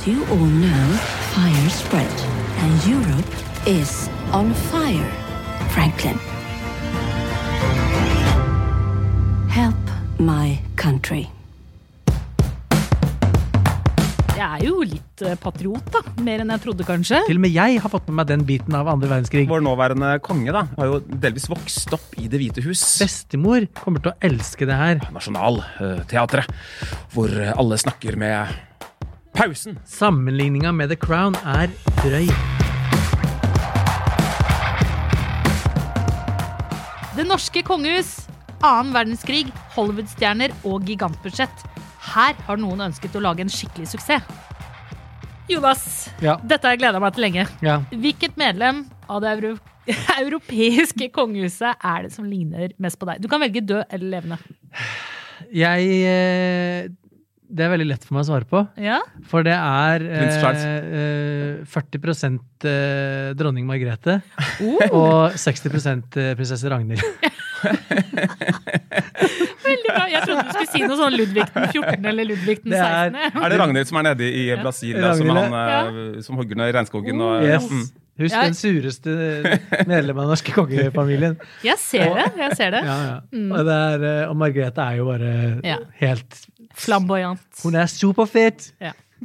As you all know, fire spread, and Europe is on fire, Franklin. Help my country. Jeg jo litt patriot da, mer enn jeg trodde kanskje. Til og med jeg har fått med meg den biten av andre verdenskrig. Vår nåværende konge da, har jo delvis vokst opp i Det hvite hus. Bestemor kommer til å elske det her. Nasjonalteatret, hvor alle snakker med pausen. Sammenligningen med The Crown er drøy. Det norske kongehus, 2. verdenskrig, Hollywood-stjerner og gigantbudsjett. Her har noen ønsket å lage en skikkelig suksess. Jonas, dette har jeg gledet meg til lenge. Ja. Hvilket medlem av det europeiske kongehuset er det som ligner mest på deg? Du kan velge død eller levende. Det er veldig lett for meg å svare på. Ja? For det er Prins Charles. 40% dronning Margrethe og 60% prinsesse Ragnhild. Veldig bra. Jeg trodde du skulle si noe sånn Ludvig den 14. eller Ludvig den 16. Er det Ragnhild som er nede i Brasil, som hogger ned i regnskogen? Yes. Husk den sureste medlemmet av den norske kongefamilien. Jeg ser det. Og Margrethe er jo bare helt flamboyant. Hun er superfett.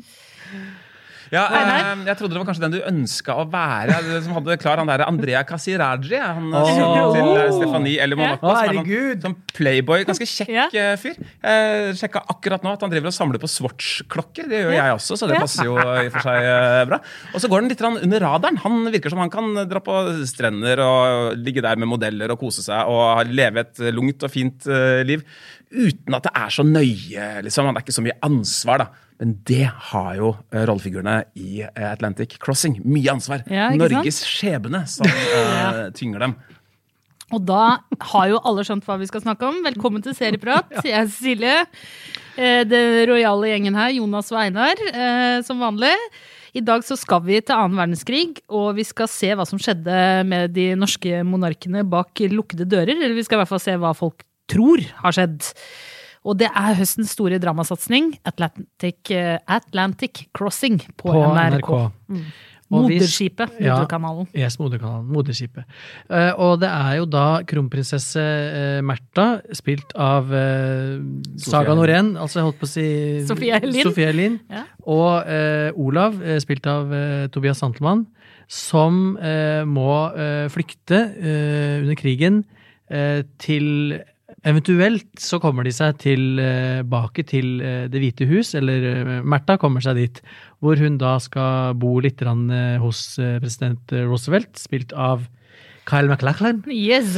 Jeg trodde det var kanskje den du ønsket å være, som hadde klar han der Andrea Casiraghi, han til Stefanie eller Monaco, som playboy, ganske kjekk fyr. Jeg sjekket akkurat nå at han driver og samler på Swatch-klokker, det gjør jeg også, så det passer jo i for seg bra. Og så går den litt under radaren. Han virker som han kan dra på strender og ligge der med modeller og kose seg og leve et lungt og fint liv, uten at det er så nøye, liksom. Han er ikke så mye ansvar da. Men det har jo rollefigurene i Atlantic Crossing. Mye ansvar. Norges skjebne som tynger dem. Og da har jo alle skjønt hva vi skal snakke om. Velkommen til Serieprat. Jeg er Silje. Det royale gjengen her, Jonas og Einar, som vanlig. I dag så skal vi til 2. verdenskrig, og vi skal se hva som skjedde med de norske monarkene bak lukkede dører. Eller vi skal i hvert fall se hva folk tror har skjedd. Og det er høstens store dramasatsning, Atlantic Crossing på NRK. Moderskipet, moderkanalen. Moderskipet. Og det er jo da kronprinsesse Märtha, spilt av Saga Norén, altså jeg holdt på å si Sofie Elin, og Olav, spilt av Tobias Santelmann, som må flykte under krigen til eventuelt så kommer de seg tilbake til Det hvite hus, eller Märtha kommer seg dit, hvor hun da skal bo litt hos president Roosevelt, spilt av Kyle MacLachlan. Yes.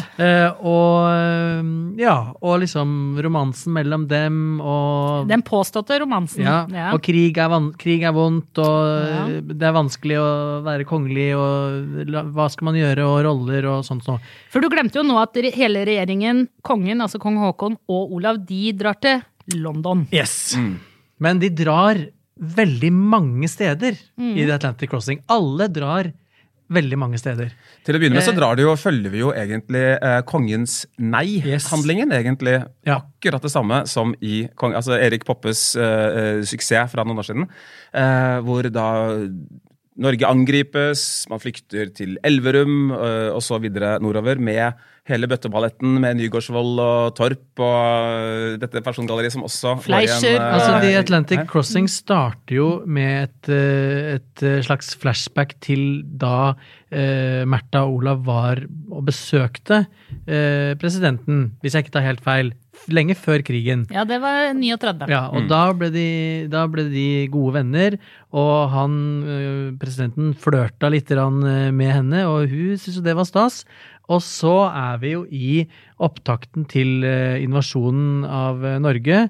Og liksom romansen mellom dem og den påståtte romansen. Og krig er vondt, og det er vanskelig å være kongelig, og hva skal man gjøre, og roller og sånt. For du glemte jo nå at hele regjeringen, kongen, altså kong Håkon og Olav, de drar til London. Yes. Men de drar veldig mange steder i The Atlantic Crossing. Alle drar veldig mange steder. Til å begynne med så følger vi jo egentlig kongens nei-handlingen, egentlig akkurat det samme som i Erik Poppes suksess fra noen år siden, hvor da Norge angripes, man flykter til Elverum, og så videre nordover med hele bøtteballetten med Nygårdsvold og Torp og dette persongalleriet som også Fleischer. The Atlantic Crossing starter jo med et slags flashback til da Märtha og Olav var og besøkte presidenten, hvis jeg ikke tar helt feil, lenge før krigen. Ja, det var 39. Ja, og da ble de gode venner, og presidenten flørta litt med henne, og hun synes jo det var stas. Og så er vi jo i opptakten til invasjonen av Norge.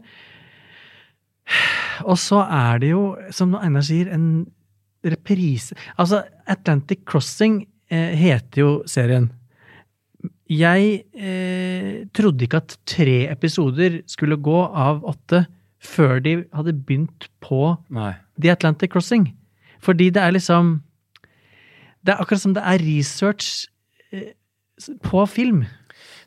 Og så er det jo, som Einar sier, en reprise. Altså, Atlantic Crossing heter jo serien. Jeg trodde ikke at 3 episoder skulle gå av 8 før de hadde begynt på The Atlantic Crossing. Fordi det er liksom, det er akkurat som det er research på film.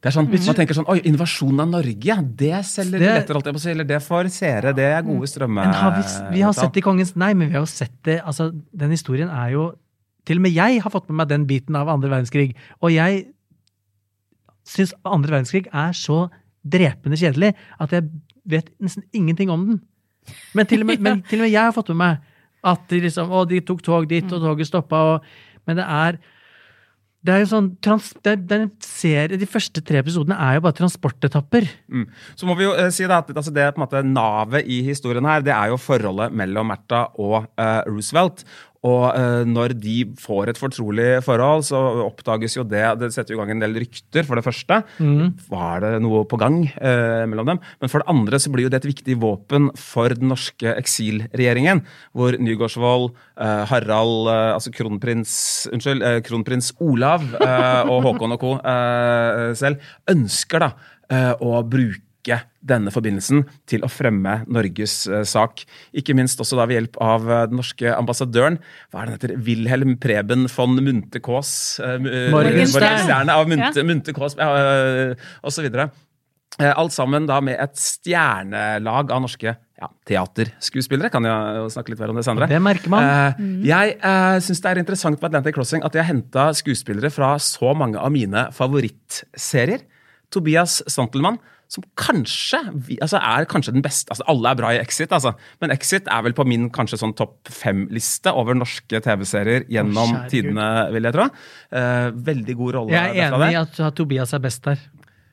Det sånn, man tenker sånn, oi, invasjonen av Norge, det selger billetter, eller det får seere, det gode strømme. Vi har sett i Kongens Nei, men vi har jo sett det, altså, den historien jo, til og med jeg har fått med meg den biten av andre verdenskrig, og jeg synes andre verdenskrig så drepende kjedelig, at jeg vet nesten ingenting om den. Men til og med jeg har fått med meg at de liksom, de tok tog dit, og toget stoppet, men det jo sånn, den serie, de første 3 episodene jo bare transportetapper. Så må vi jo si da, at altså det på en måte navet i historien her, det jo forholdet mellom Märtha og Roosevelt. Og når de får et fortrolig forhold, så oppdages jo det setter jo i gang en del rykter, for det første. Var det noe på gang mellom dem? Men for det andre så blir jo det et viktig våpen for den norske eksilregjeringen, hvor Nygaardsvold, Harald, altså kronprins Olav og Håkon og co. Selv ønsker da å bruke denne forbindelsen til å fremme Norges sak. Ikke minst også da ved hjelp av den norske ambassadøren. Hva den heter? Wilhelm Preben von Munthe-Kaas. Morgenstjerne av Munthe-Kaas, og så videre. Alt sammen da med et stjernelag av norske teaterskuespillere. Kan jeg jo snakke litt mer om det senere. Det merker man. Jeg synes det interessant på Atlantic Crossing at jeg hentet skuespillere fra så mange av mine favorittserier. Tobias Santelmann, som kanskje kanskje den beste, altså alle bra i Exit, altså. Men Exit vel på min kanskje sånn topp 5-liste over norske TV-serier gjennom tidene, vil jeg tro. Veldig god rolle. Jeg enig i at Tobias best der.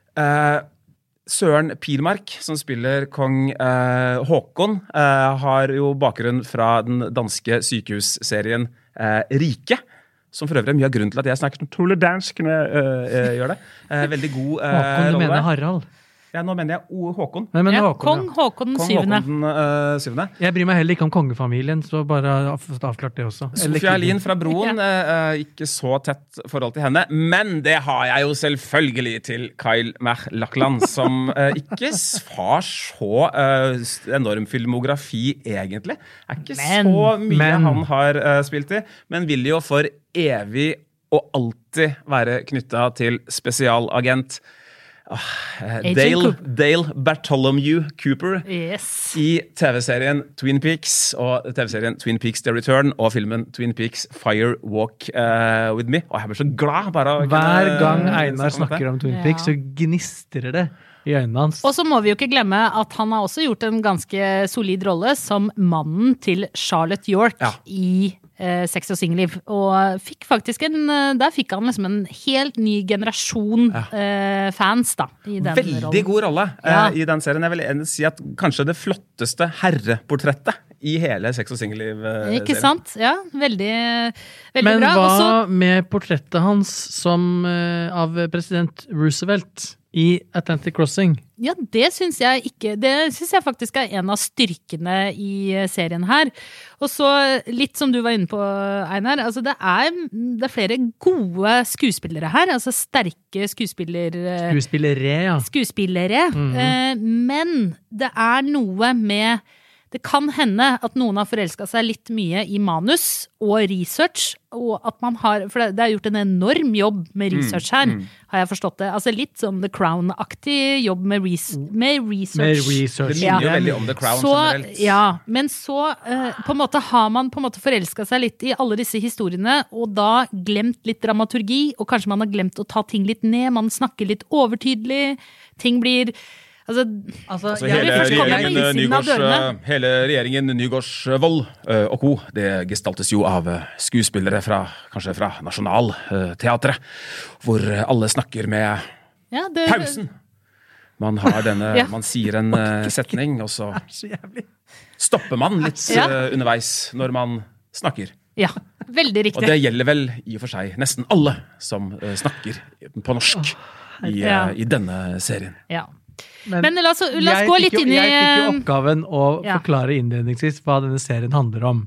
Søren Pilmark, som spiller kong Håkon, har jo bakgrunn fra den danske sykehusserien Rike, som for øvrig mye av grunnen til at jeg snakker utrolig dansk når jeg gjør det. Veldig god Håkon, du mener Harald? Ja, nå mener jeg Håkon. Kong Håkon den 7. Jeg bryr meg heller ikke om kongefamilien, så bare avklart det også. Sofia Elin fra Broen, ikke så tett forhold til henne, men det har jeg jo selvfølgelig til Kyle MacLachlan, som ikke har så enorm filmografi egentlig. Ikke så mye han har spilt i, men vil jo for evig og alltid være knyttet til spesialagent Dale Bartholomew Cooper i TV-serien Twin Peaks og TV-serien Twin Peaks The Return og filmen Twin Peaks Fire Walk With Me, og jeg blir så glad bare hver gang Einar snakker om Twin Peaks så gnistrer det i øynene hans. Og så må vi jo ikke glemme at han har også gjort en ganske solid rolle som mannen til Charlotte York i Sex og Singelliv, og fikk faktisk der fikk han liksom en helt ny generasjon fans da, i den rollen. Veldig god rolle i den serien. Jeg vil si at kanskje det flotteste herreportrettet i hele Sex og Singelliv-serien. Ikke sant? Ja, veldig bra. Men hva med portrettet hans som av president Roosevelt i Atlantic Crossing? Ja, det synes jeg faktisk en av styrkene i serien her. Og så litt som du var inne på, Einar, altså det er flere gode skuespillere her, altså sterke skuespillere, men det noe med det kan hende at noen har forelsket seg litt mye i manus og research, og at man for det gjort en enorm jobb med research her, har jeg forstått det. Altså litt sånn The Crown-aktig jobb med research. Det minner jo veldig om The Crown generelt. Ja, men så på en måte har man på en måte forelsket seg litt i alle disse historiene, og da glemt litt dramaturgi, og kanskje man har glemt å ta ting litt ned, man snakker litt overtydelig, ting blir... hele regjeringen Nygaardsvold og co. Det gestaltes jo av skuespillere kanskje fra Nationalteatret, hvor alle snakker med pausen. Man har man sier en setning, og så stopper man litt underveis når man snakker. Ja, veldig riktig. Og det gjelder vel i og for seg nesten alle som snakker på norsk i denne serien. Ja. Men la oss gå litt inn i... Jeg fikk jo oppgaven å forklare innledningsvis hva denne serien handler om.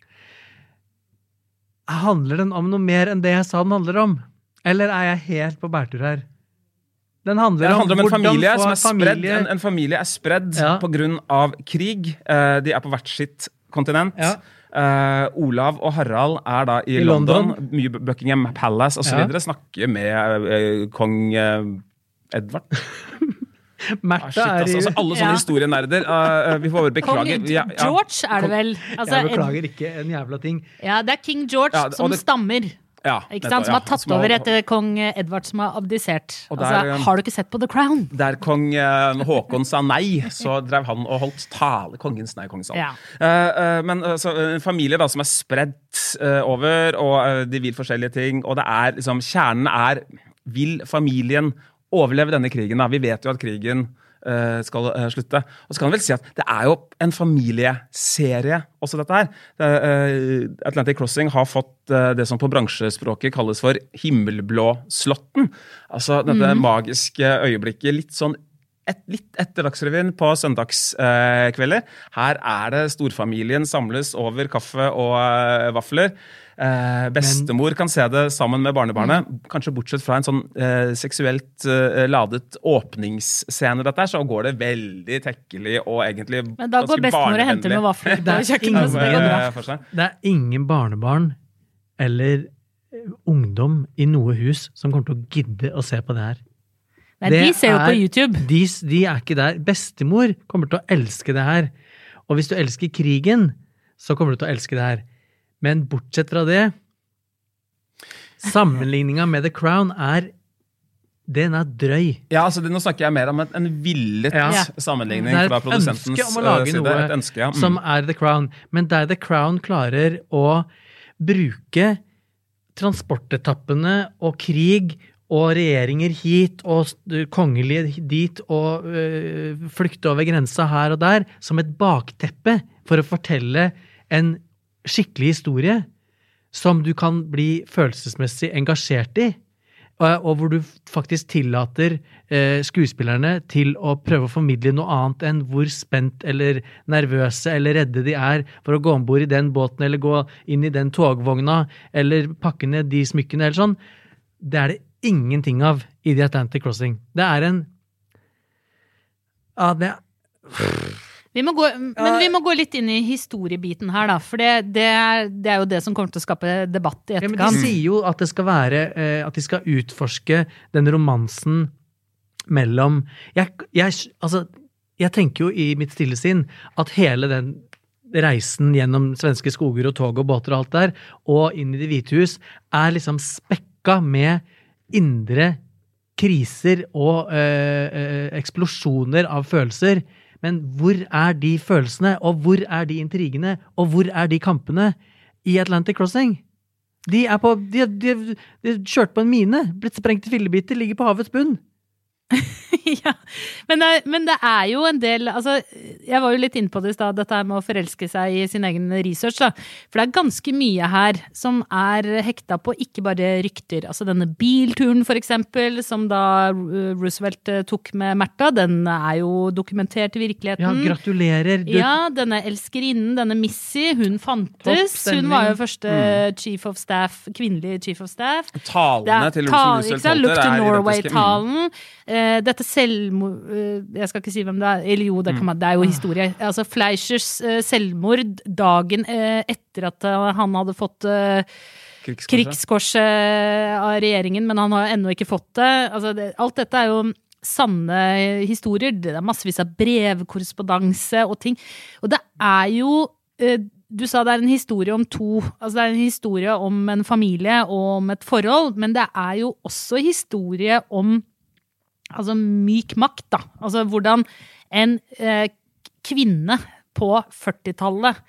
Handler den om noe mer enn det jeg sa den handler om? Eller jeg helt på bærtur her? Den handler om en familie som spredd. En familie spredd på grunn av krig. De på hvert sitt kontinent. Olav og Harald da i London. Mye Buckingham Palace og så videre. Snakker med kong Edvard. Märtha altså, alle sånne historienerder. Vi får beklage. Kong George det vel. Altså, jeg beklager ikke en jævla ting. Ja, det King George som stammer. Ja, ikke sant? Som har tatt over etter kong Edvard som har abdisert. Har du ikke sett på The Crown? Der kong Håkon sa nei, så drev han og holdt tale. Kongens sa han. Ja. Men en familie da, som spredt over, og de vil forskjellige ting, og det liksom, kjernen vil familien overleve denne krigen? Da? Vi vet jo at krigen skal slutte. Og så kan vi vel si at det jo en familieserie også dette her. Atlantic Crossing har fått det som på bransjespråket kalles for himmelblå-slotten. Altså dette magiske øyeblikket, litt etter Dagsrevyen på søndagskvelder. Her det storfamilien samles over kaffe og vafler. Bestemor kan se det sammen med barnebarnet, kanskje bortsett fra en sånn seksuelt ladet åpningsscene dette så går det veldig tekkelig og egentlig men da går bestemor og henter med vafler det ingen barnebarn eller ungdom i noe hus som kommer til å gidde å se på det her. Nei, de ser jo på YouTube. De ikke der. Bestemor kommer til å elske det her. Og hvis du elsker krigen, så kommer du til å elske det her. Men bortsett fra det, sammenligningen med The Crown den drøy. Ja, altså nå snakker jeg mer om en villet sammenligning fra produsentens side. Det et ønske om å lage noe som The Crown. Men der The Crown klarer å bruke transportetappene og krig og regjeringer hit, og kongelige dit, og flykte over grensa her og der, som et bakteppe for å fortelle en skikkelig historie, som du kan bli følelsesmessig engasjert i, og hvor du faktisk tillater skuespillerne til å prøve å formidle noe annet enn hvor spent eller nervøse eller redde de for å gå ombord i den båten, eller gå inn i den togvogna, eller pakke ned de smykkene, eller sånn. Det det ingenting av i The Atlantic Crossing. Det en vi må gå litt inn i historiebiten her da, for det jo det som kommer til å skape debatt i etterkant. Ja, men de sier jo at det skal være, at de skal utforske den romansen mellom jeg tenker jo i mitt stille sinn at hele den reisen gjennom svenske skoger og tog og båter og alt der, og inn i Det hvite hus, liksom spekka med indre kriser og eksplosjoner av følelser. Men hvor de følelsene, og hvor de intrigene, og hvor de kampene i Atlantic Crossing? De kjørt på en mine, blitt sprengt i fillebiter, ligger på havets bunn. Ja, men det jo en del, altså, jeg var jo litt inne på det i sted, dette med å forelske seg i sin egen research, da. For det ganske mye her som hekta på ikke bare rykter, altså denne bilturen for eksempel, som da Roosevelt tok med Märtha, den jo dokumentert i virkeligheten. Ja, gratulerer. Ja, denne elskerinnen, denne Missy, hun fantes, hun var jo første chief of staff, kvinnelig chief of staff. Talene til Roosevelt Look to Norway-talen. Dette selvmord, jeg skal ikke si hvem det eller jo, det jo historie. Altså Fleischers selvmord dagen etter at han hadde fått krigskorset av regjeringen, men han har ennå ikke fått det. Altså, alt dette jo sanne historier. Det massevis av brevkorrespondanse og ting. Og det jo du sa det en historie om altså det en historie om en familie og om et forhold, men det jo også historie om altså myk makt da, altså hvordan en kvinne på 40-tallet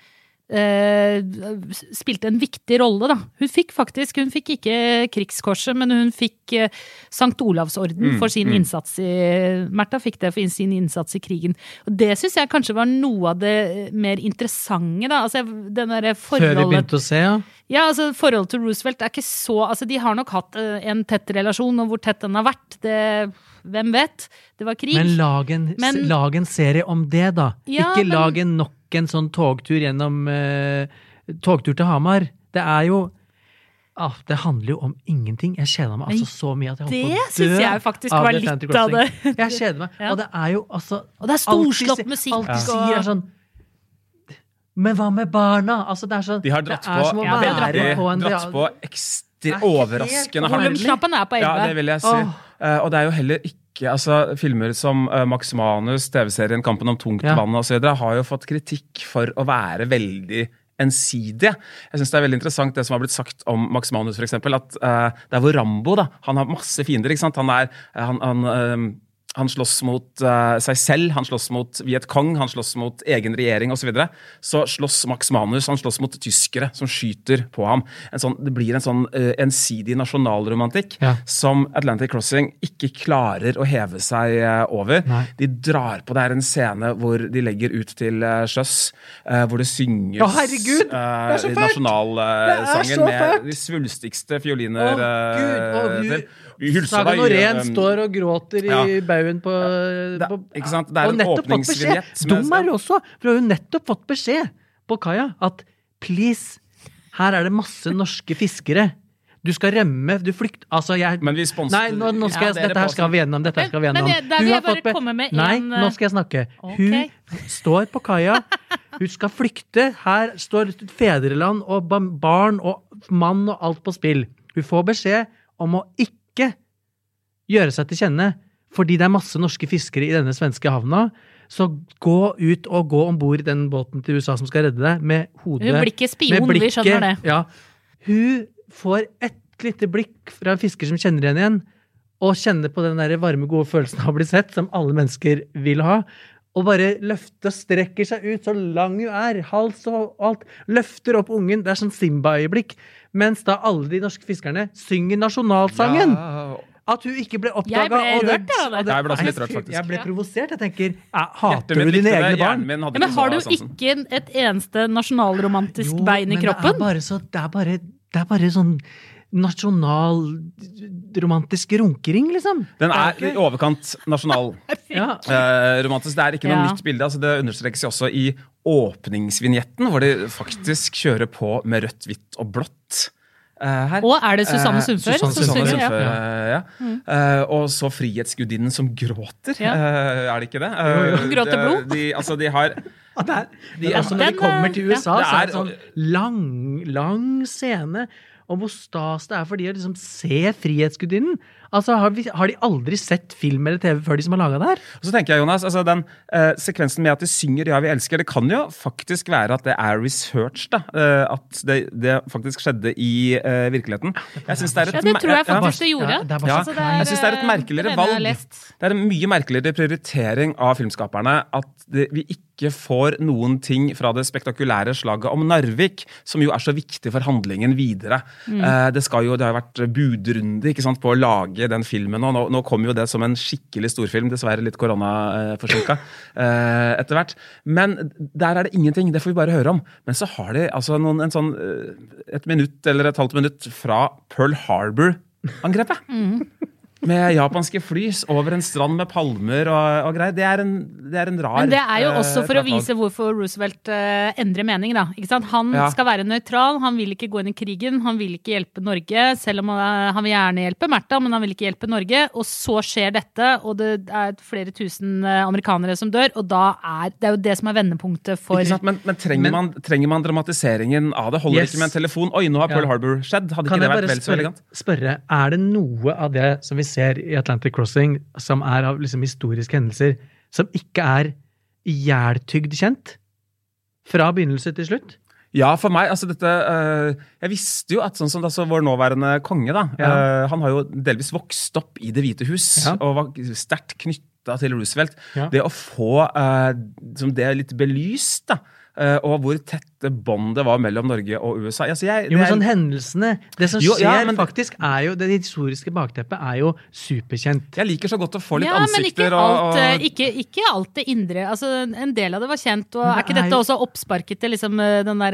spilte en viktig rolle da. Hun fikk ikke krigskorset, men hun fikk Sankt Olavsorden for sin innsats Märtha fikk det for sin innsats i krigen. Og det synes jeg kanskje var noe av det mer interessante da, altså den der forholdet. Før vi begynte å se, ja. Ja, altså forholdet til Roosevelt ikke så, altså de har nok hatt en tett relasjon, og hvor tett den har vært, hvem vet? Det var krig. Men lag en serie om det da. Ja, ikke lag nok en sånn togtur gjennom togtur til Hamar. Det jo det handler jo om ingenting. Jeg kjeder meg altså så mye at jeg holdt på å dø. Det synes jeg faktisk var litt av det. Jeg kjeder meg. Ja. Og det jo altså og det storslått musikk. Alt de sier sånn men hva med barna? Altså det sånn de har dratt på, dratt på overraskende Volumknappen på 11. Ja, det vil jeg si. Og det jo heller ikke altså filmer som Max Manus, TV-serien Kampen om tungtvann og så videre, har jo fått kritikk for å være veldig ensidige. Jeg synes det veldig interessant det som har blitt sagt om Max Manus for eksempel, at det hvor Rambo da, han har masse fiender, ikke sant? Han slåss mot seg selv, han slåss mot Viet Cong, han slåss mot egen regjering og så videre. Så slåss Max Manus, han slåss mot tyskere som skyter på ham. Det blir en sånn ensidig nasjonalromantikk som Atlantic Crossing ikke klarer å heve seg over. Nei. De drar på, det en scene hvor de legger ut til sjøs, hvor det synges nasjonalsangen med de svulstigste fioliner. Saga Norén står og gråter i baugen på ikke sant? Det en åpningsvignett. Dum også, for hun nettopp fått beskjed på kaia at please, her det masse norske fiskere. Du skal rømme, du flykt. Altså, men vi sponser. Nei, nå skal dette her skal vi gjennom. Men der vil jeg bare komme med Nei, nå skal jeg snakke. Hun står på kaia, hun skal flykte. Her står fedreland og barn og mann og alt på spill. Hun får beskjed om å ikke gjøre seg til kjenne, fordi det masse norske fiskere i denne svenske havna, så gå ut og gå ombord i den båten til USA som skal redde deg, med hodet. Hun blir ikke spion, vi skjønner det. Ja. Hun får et lite blikk fra en fisker som kjenner igjen, og kjenner på den der varme, gode følelsen av å bli sett, som alle mennesker vil ha, og bare løfter og strekker seg ut så lang hun hals og alt, løfter opp ungen, det sånn Simba-øyeblikk, mens da alle de norske fiskerne synger nasjonalsangen. At hun ikke ble oppdaget. Jeg ble rørt, Jeg ble også litt rørt, faktisk. Jeg ble provosert, jeg tenker, hater du dine egne barn? Men har du ikke et eneste nasjonalromantisk bein i kroppen? Det bare sånn nasjonalromantisk runkering, liksom. Den i overkant nasjonalromantisk. Det ikke noe nytt bilde. Altså, det understrekes også i åpningsvignetten, hvor de faktisk kjører på med rødt, hvitt og blått. Her. Og det Susanne Sundfør? Susanne Sundfør, ja. Og så Frihetsgudinnen som gråter. Det ikke det? Gråter blod? Når de kommer til USA, så det sånn lang scene om hvor stas det for de å liksom se Frihetsgudinnen. Altså, har de aldri sett film eller TV før de som har laget det her? Og så tenker jeg, Jonas, altså den sekvensen med at de synger «Ja, vi elsker», det kan jo faktisk være at det research, da. At det faktisk skjedde i virkeligheten. Jeg synes det det tror jeg faktisk det gjorde. Jeg synes det et merkeligere valg. Det en mye merkeligere prioritering av filmskaperne at vi ikke får noen ting fra det spektakulære slaget om Narvik, som jo så viktig for handlingen videre. Det har vært budrunde, ikke sant, på å lage den filmen, og nå kommer jo det som en skikkelig storfilm, dessverre litt koronaforsinket etter hvert. Men der det ingenting, det får vi bare høre om. Men så har de altså et minutt eller et halvt minutt fra Pearl Harbor-angrepet. Med japanske flys over en strand med palmer og greier. Det en rar... Men det jo også for å vise hvorfor Roosevelt endrer mening, da. Ikke sant? Han skal være nøytral, han vil ikke gå inn i krigen, han vil ikke hjelpe Norge, selv om han vil gjerne hjelpe Märtha, men han vil ikke hjelpe Norge. Og så skjer dette, og det flere tusen amerikanere som dør, og da det jo det som vendepunktet for... Ikke sant? Men trenger man dramatiseringen av det? Holder ikke med en telefon? Oi, nå har Pearl Harbor skjedd. Hadde ikke det vært vel så elegant? Spørre, det noe av det som vi ser i Atlantic Crossing, som av liksom historiske hendelser, som ikke ihjeltygd kjent? Fra begynnelse til slutt? Ja, for meg, altså dette jeg visste jo at sånn som vår nåværende konge da, han har jo delvis vokst opp i Det hvite hus, og var sterkt knyttet til Roosevelt. Det å få det litt belyst da, og hvor tette bånd det var mellom Norge og USA. Altså men sånn hendelsene, det som skjer faktisk jo, det historiske bakteppet jo superkjent. Jeg liker så godt å få litt ansikter. Men ikke alt det indre. Altså, en del av det var kjent, og ikke dette også oppsparket til liksom, den der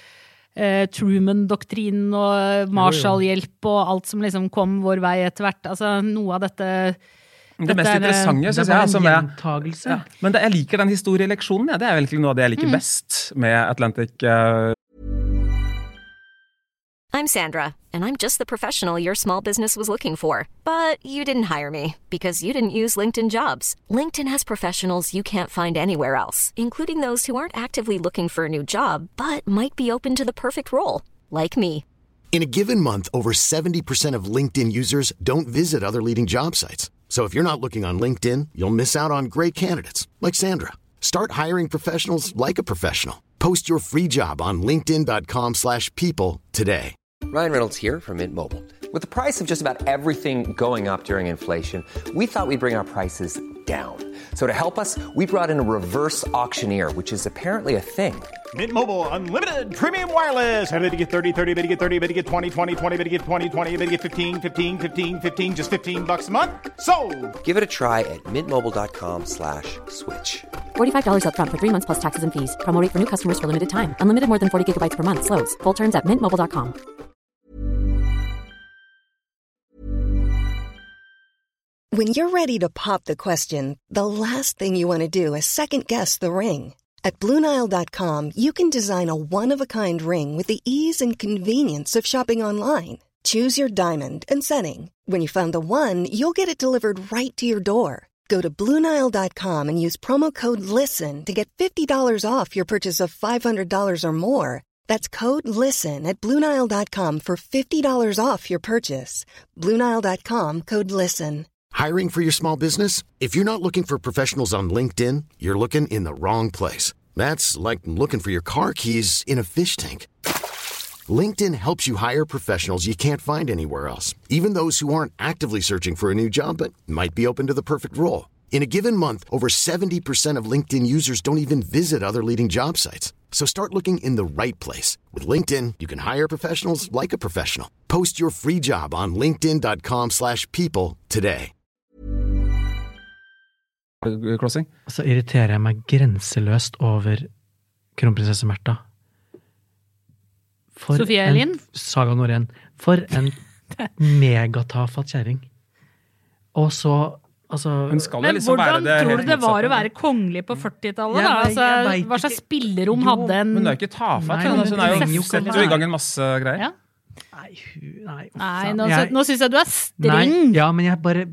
Truman-doktrinen og Marshall-hjelp og alt som liksom kom vår vei etter hvert. Altså, noe av dette... Det mest interessante, synes jeg, gjentagelse. Men jeg liker den historieleksjonen, det egentlig noe av det jeg liker best med Atlantic. I'm Sandra, and I'm just the professional your small business was looking for. But you didn't hire me, because you didn't use LinkedIn Jobs. LinkedIn has professionals you can't find anywhere else, including those who aren't actively looking for a new job, but might be open to the perfect role, like me. In a given month, over 70% of LinkedIn users don't visit other leading job sites. So if you're not looking on LinkedIn, you'll miss out on great candidates like Sandra. Start hiring professionals like a professional. Post your free job on linkedin.com/people today. Ryan Reynolds here from Mint Mobile. With the price of just about everything going up during inflation, we thought we'd bring our prices down. So to help us, we brought in a reverse auctioneer, which is apparently a thing. Mint Mobile Unlimited Premium Wireless. How to get 30, 30, how to get 30, how to get 20, 20, 20, how to get 20, 20, how to get 15, 15, 15, 15, just $15 a month? Sold! Give it a try at mintmobile.com/switch. $45 up front for 3 months plus taxes and fees. Promo rate for new customers for limited time. Unlimited more than 40 gigabytes per month. Slows full terms at mintmobile.com. When you're ready to pop the question, the last thing you want to do is second-guess the ring. At BlueNile.com, you can design a one-of-a-kind ring with the ease and convenience of shopping online. Choose your diamond and setting. When you find the one, you'll get it delivered right to your door. Go to BlueNile.com and use promo code LISTEN to get $50 off your purchase of $500 or more. That's code LISTEN at BlueNile.com for $50 off your purchase. BlueNile.com, code LISTEN. Hiring for your small business? If you're not looking for professionals on LinkedIn, you're looking in the wrong place. That's like looking for your car keys in a fish tank. LinkedIn helps you hire professionals you can't find anywhere else, even those who aren't actively searching for a new job but might be open to the perfect role. In a given month, over 70% of LinkedIn users don't even visit other leading job sites. So start looking in the right place. With LinkedIn, you can hire professionals like a professional. Post your free job on linkedin.com/people today. Crossing. Så irriterer jeg meg grenseløst over kronprinsesse Märtha. Sofie Elin. Saga Norén. For en megatafatt kjæring. Og så, altså... Men liksom hvordan tror du det var å være kongelig på 40-tallet? Hva slags spillerom hadde en... Men det er jo ikke tafatt. Hun er jo sett jo i gang en masse greier. Ja. Nei, nå synes jeg du er streng. Nei, ja, men jeg bare...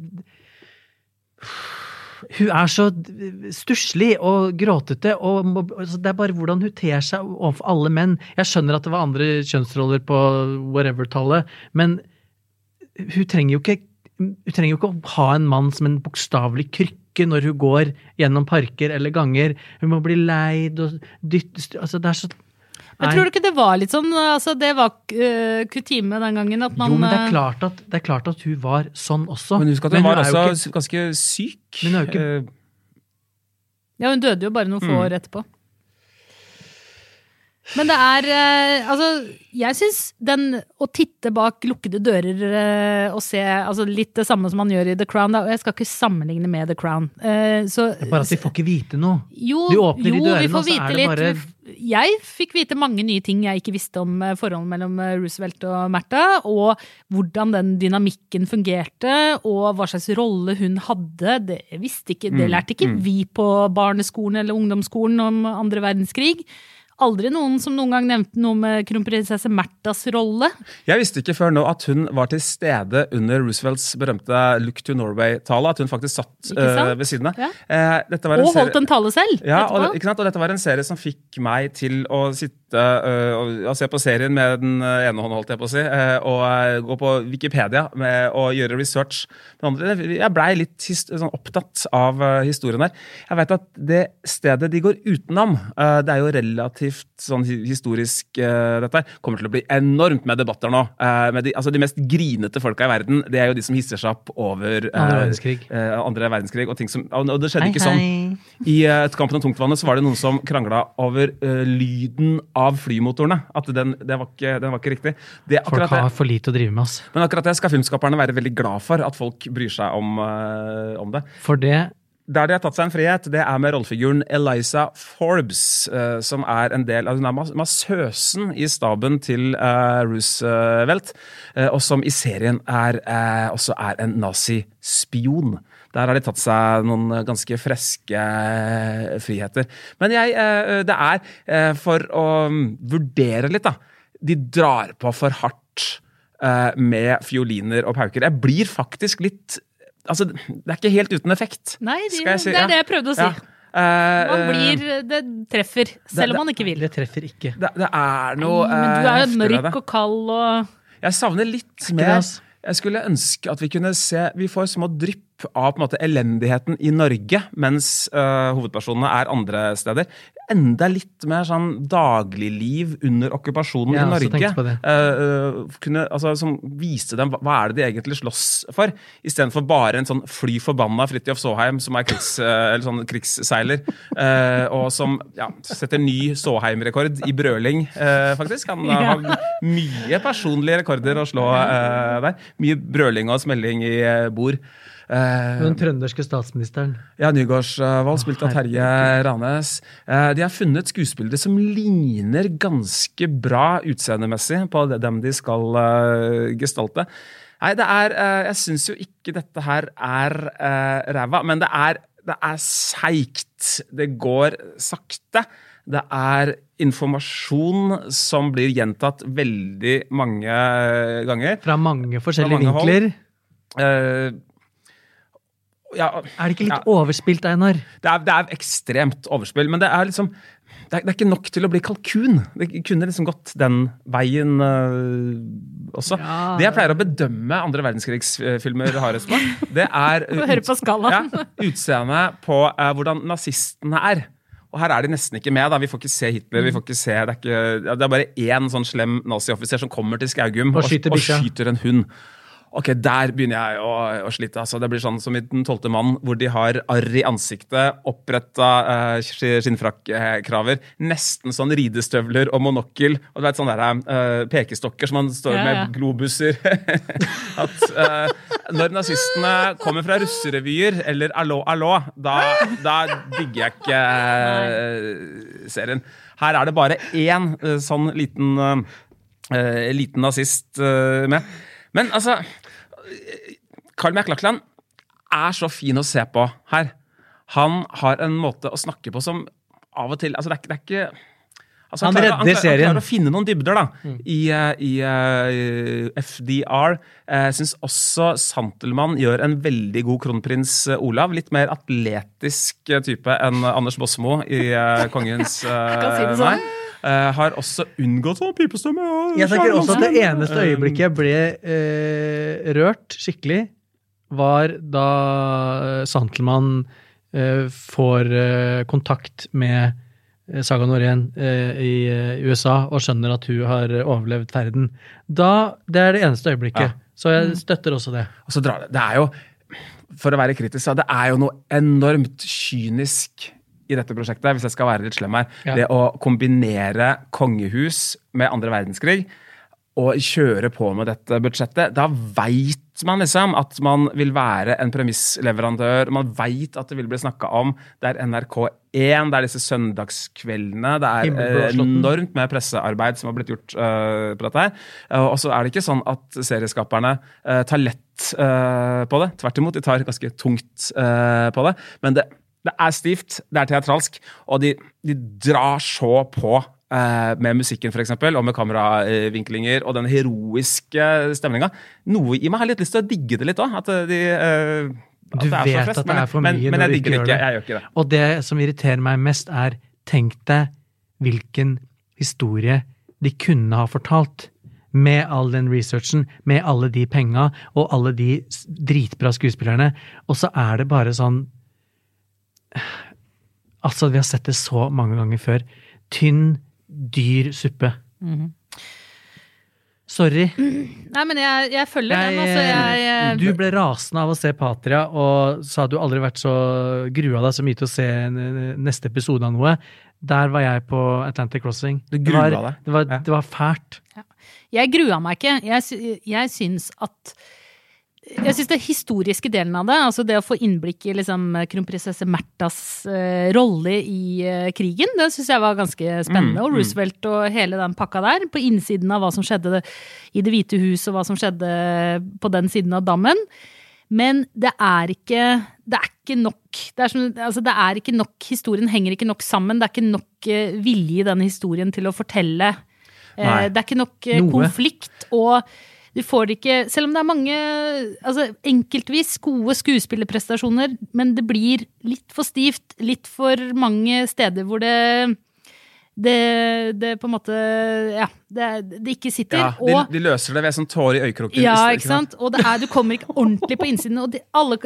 Hun er så stusslig og gråtete, og det er bare hvordan hun ter seg overfor alle menn. Jeg skjønner at det var andre kjønnsroller på whatever-tallet, men hun trenger jo ikke å ha en mann som en bokstavelig krykke når hun går gjennom parker eller ganger. Hun må bli leid og dytt, altså det er så... Jeg tror ikke det var litt sånn, altså det var kutyme den gangen at man... Jo, men det er klart at hun var sånn også. Men husk at hun var også ganske syk. Men hun er jo ikke... Ja, hun døde jo bare noen få år etterpå. Men det er, altså, jeg synes å titte bak lukkede dører og se, altså litt det samme som man gjør i The Crown, og jeg skal ikke sammenligne med The Crown. Så, det er bare at vi får ikke vite noe. Jo, du åpner de dørene, vi får vite så er det bare... Jeg fikk vite mange nye ting jeg ikke visste om forholdet mellom Roosevelt og Märtha, og hvordan den dynamikken fungerte, og hva slags rolle hun hadde. Det lærte ikke vi på barneskolen eller ungdomsskolen om andre verdenskrig. Aldri noen som noen gang nevnte noe med kronprinsesse Märthas rolle. Jeg visste ikke før nå at hun var til stede under Roosevelts berømte Look to Norway-tale, at hun faktisk satt ved siden av. Ja. Og holdt en tale selv. Ja, og dette var en serie som fikk meg til å sitte og se på serien med den ene hånden, holdt jeg på å si, og gå på Wikipedia og gjøre research. Jeg ble litt sånn opptatt av historien her. Jeg vet at det stedet de går utenom, det er jo relativt sånn historisk dette her, kommer til å bli enormt med debatter nå. De mest grinete folka i verden, det er jo de som hisser seg opp over andre verdenskrig og ting som, og det skjedde ikke sånn. I Kampen om tungtvannet så var det noen som kranglet over lyden av flymotorene, at den var ikke riktig. Folk har for lite å drive med oss. Men akkurat det skal filmskaperne være veldig glad for, at folk bryr seg om det. For det Der de har tatt seg en frihet, det er med rollefiguren Eliza Forbes, som er en del av massøsen i staben til Roosevelt, og som i serien også er en nazi-spion. Der har de tatt seg noen ganske freske friheter. Men det er for å vurdere litt da. De drar på for hardt med fioliner og pauker. Jeg blir faktisk litt... Altså, det er ikke helt uten effekt. Nei, det er det jeg prøvde å si. Ja. Det treffer, selv om man ikke vil. Det treffer ikke. Det er noe... men du er jo mørk og kald og... Jeg savner litt mer. Jeg skulle ønske at vi kunne se... Vi får små drypp av på en måte elendigheten I Norge, mens hovedpersonene andre steder. Enda litt mer sånn dagligliv under okkupasjonen I Norge. Som viste dem hva det de egentlig slåss for, I stedet for bare en sånn flyforbanna Fridtjof Saaheim som krigsseiler, og som setter ny Saaheim-rekord I brøling, faktisk. Han har mye personlige rekorder å slå der. Mye brøling og smelling I bord. Den trønderske statsministeren. Ja, Nygårdsvold, spilt av Terje Ranes. De har funnet skuespillere som ligner ganske bra utseendemessig på dem de skal gestalte. Nei, jeg synes jo ikke dette her ræva, men det seigt. Det går sakte. Det informasjon som blir gjentatt veldig mange ganger. Fra mange forskjellige vinkler. Det ikke litt overspilt, Einar? Det ekstremt overspilt, men det liksom det ikke nok til å bli kalkun. Det kunne liksom gått den veien også. Det jeg pleier å bedømme andre verdenskrigsfilmer hardest på, det høre på skalaen. Utseendet på hvordan nazistene Og her de nesten ikke med, da. Vi får ikke se Hitler, vi får ikke se, det bare en sånn slem nazi-offiser som kommer til Skaugum og skyter en hund. Ok, der begynner jeg å slite. Altså, det blir sånn som I Den 12. mann, hvor de har arr I ansiktet, opprettet skinnfrakkkraver, nesten sånn ridestøvler og monokkel, og du vet sånne der pekestokker som man står med globuser. Når nazistene kommer fra russerevyer, eller allo, da digger jeg ikke serien. Her det bare en sånn liten nazist med. Men altså, Carl McLachlan så fin å se på her. Han har en måte å snakke på som av og til, altså det ikke altså han redder serien. Han klarer å finne noen dybder da I FDR. Jeg synes også Santelmann gjør en veldig god kronprins Olav, litt mer atletisk type enn Anders Bosmo I Kongens kan si det sånn har også unngått sånn pipestemme. Jeg tenker også at det eneste øyeblikket jeg ble rørt skikkelig var da Santelmann får kontakt med Saga Norén I USA og skjønner at hun har overlevd ferden. Det det eneste øyeblikket. Så jeg støtter også det. Og så drar det jo, for å være kritisk, det jo noe enormt kynisk I dette prosjektet, hvis jeg skal være litt slem her, det å kombinere kongehus med andre verdenskrig, og kjøre på med dette budsjettet, da vet man liksom at man vil være en premissleverandør, man vet at det vil bli snakket om, det NRK1, det disse søndagskveldene, det enormt med pressearbeid som har blitt gjort på dette her, og så det ikke sånn at serieskaperne tar lett på det, tvert imot, de tar ganske tungt på det, men det stivt, det teatralsk, og de drar så på med musikken for eksempel, og med kameravinklinger, og den heroiske stemningen. Noe I meg har litt lyst til å digge det litt også, at de... Du vet at det for mye men når jeg du ikke gjør det. Jeg gjør ikke det. Og det som irriterer meg mest tenk deg hvilken historie de kunne ha fortalt med all den researchen, med alle de penga, og alle de dritbra skuespillerne, og så det bare sånn altså vi har sett det så mange ganger før tynn, dyr suppe sorry nei, men jeg følger den altså, du ble rasende av å se Patria og sa du aldri vært så grua deg så mye til å se neste episode av noe der var jeg på Atlantic Crossing du grua deg? Det var fælt jeg grua meg ikke jeg synes at Jeg synes det historiske delen av det, altså det å få innblikk I liksom kronprinsesse Märthas rolle I krigen, det synes jeg var ganske spennende, og Roosevelt og hele den pakka der, på innsiden av hva som skjedde I det hvite hus, og hva som skjedde på den siden av dammen. Men det ikke nok, det ikke nok, historien henger ikke nok sammen, det ikke nok vilje I denne historien til å fortelle. Det ikke nok konflikt, og du får det ikke, selv om det mange altså enkeltvis gode skuespillerprestasjoner, men det blir litt for stivt, litt for mange steder hvor det det på en måte, det ikke sitter. Ja, de løser det ved sånn tår i øyekroken. Ja, ikke sant? Og du kommer ikke ordentlig på innsiden, og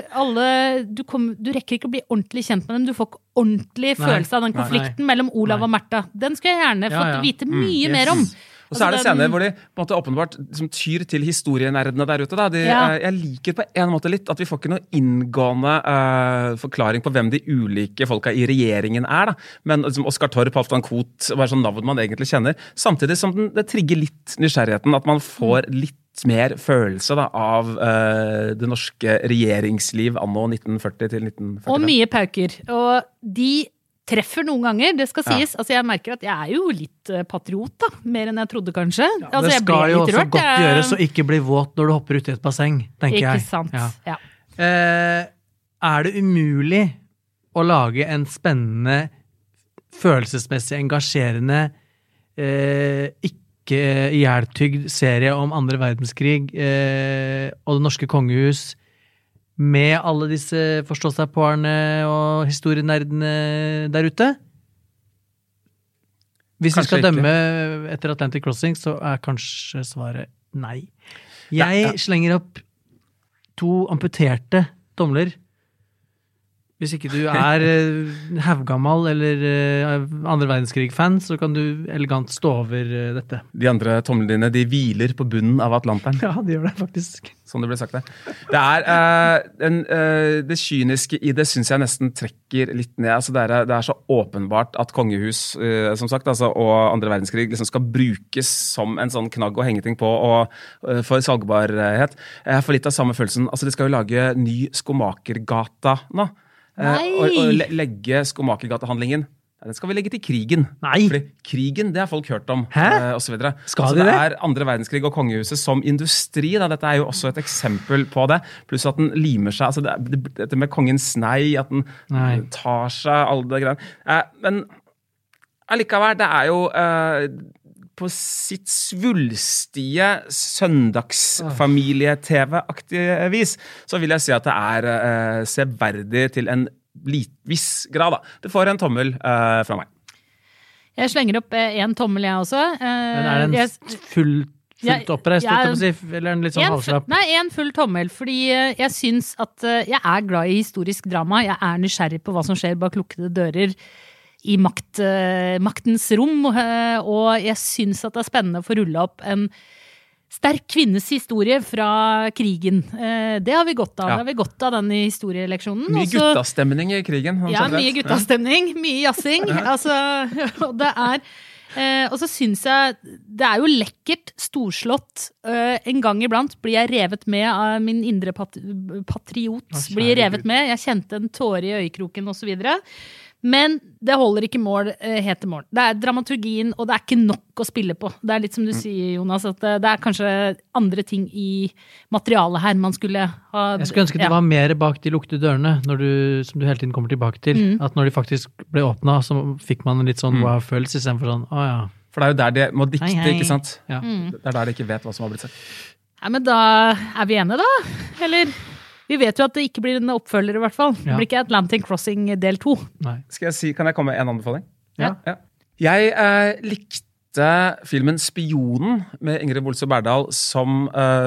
du rekker ikke å bli ordentlig kjent med dem, du får ikke ordentlig følelse av den konflikten mellom Olav og Märtha. Den skal jeg gjerne fått vite mye mer om. Og så det scener hvor de på en måte åpenbart tyr til historienerdene der ute. Da. Jeg liker på en måte litt at vi får ikke noe inngående forklaring på hvem de ulike folka i regjeringen da. Men liksom Oskar Torp, Halvdan Koht, hva sånn navn man egentlig kjenner. Samtidig som det trigger litt nysgjerrigheten, at man får litt mer følelse da, av det norske regjeringsliv anno 1940 til 1945. Og mye pauker. Og de treffer noen ganger, det skal sies. Altså jeg merker at jeg jo litt patriot da, mer enn jeg trodde kanskje. Altså, det skal jo også godt gjøres å ikke bli våt når du hopper ut i et basseng, tenker jeg. Ikke sant, ja. Det umulig å lage en spennende, følelsesmessig engasjerende, ikke ihjeltygd serie om andre verdenskrig og det norske kongehus med alle disse forstå-seg-på-erne og historienerdene der ute? Hvis vi skal dømme etter Atlantic Crossing, så kanskje svaret nei. Jeg slenger opp 2 amputerte tomler. Hvis ikke du havgammal eller andre verdenskrig-fan, så kan du elegant stå over dette. De andre tomlene dine, de hviler på bunnen av Atlanteren. Ja, de gjør det faktisk. Som det ble sagt der. Det kyniske i det synes jeg nesten trekker litt ned. Altså det så åpenbart at kongehus, som sagt, altså, og andre verdenskrig liksom skal brukes som en sånn knagg å henge ting på og for salgbarhet. Jeg får litt av samme følelsen. Altså, de skal jo lage ny Skomakergata nå. Og legge Skomakergata-handlingen. Den skal vi legge til krigen. Nei! Fordi krigen, det har folk hørt om. Og så videre. Skal de det? Det andre verdenskrig og kongehuset som industri. Da. Dette jo også et eksempel på det. Pluss at den limer seg. Altså dette med kongens nei, at den tar seg alle det greiene. Men allikevel, det jo på sitt svulstige søndagsfamilie-TV-aktige vis, så vil jeg si at det severdig til en viss grad. Da. Det får en tommel fra meg. Jeg slenger opp 1 tommel, jeg også. Men den fullt oppreist, eller en litt sånn halvslapp? Nei, 1 full tommel, fordi jeg synes at jeg glad i historisk drama. Jeg nysgjerrig på hva som skjer bak lukkede dører i maktens rom, og jeg synes at det spennende å få rulle opp en sterk kvinnes historie fra krigen. Det har vi godt av. Det har vi godt av den historieleksjonen. Mye guttastemning i krigen. Ja, mye guttastemning, mye jassing. Altså, og det og så synes jeg det jo lekkert, storslått. En gang iblant blir jeg revet med av min indre patriot. Blir revet med. Jeg kjente en tåre i øyekroken og så videre. Men det holder ikke mål, heter mål. Det dramaturgien, og det ikke nok å spille på. Det litt som du sier, Jonas, at det kanskje andre ting i materialet her man skulle ha... Jeg skulle ønske det var mer bak de lukkede dørene, som du hele tiden kommer tilbake til. At når de faktisk ble åpnet, så fikk man en litt sånn wow-følelse, i stedet for sånn, ja. For det jo der de må dikte, ikke sant? Ja. Det der de ikke vet hva som har blitt sagt. Ja, men da vi enige da? Eller... Vi vet jo at det ikke blir en oppfølger i hvert fall. Det blir ikke Atlantic Crossing del 2. Nei. Kan jeg komme med en anbefaling? Ja. Jeg likte filmen Spionen med Ingrid Bolsø Berdal som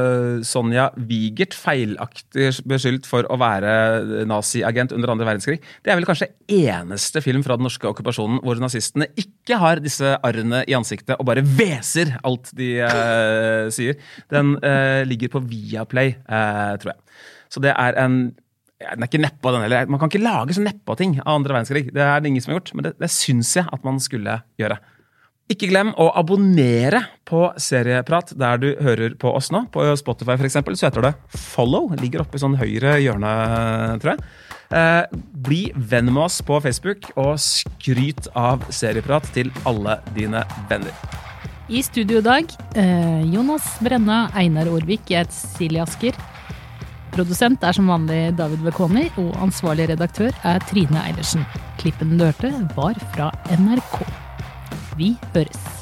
Sonja Wigert feilaktig beskyldt for å være nazi-agent under andre verdenskrig. Det vel kanskje eneste film fra den norske okkupasjonen hvor nazistene ikke har disse arrene i ansiktet og bare veser alt de sier. Den ligger på Viaplay, tror jeg. Så det den ikke neppe av den heller. Man kan ikke lage så neppe av ting av andre verdenskrig. Det det ingen som har gjort, men det synes jeg at man skulle gjøre. Ikke glem å abonnere på Serieprat der du hører på oss nå. På Spotify for eksempel, så heter det Follow. Ligger oppe i sånn høyre hjørne, tror jeg. Bli venn med oss på Facebook, og skryt av Serieprat til alle dine venner. I studio i dag, Jonas Brenna, Einar Aarvik, jeg heter Silje Asker. Produsent som vanlig David Vekoni, og ansvarlig redaktør Trine Eilertsen. Klippen du hørte var fra NRK. Vi høres.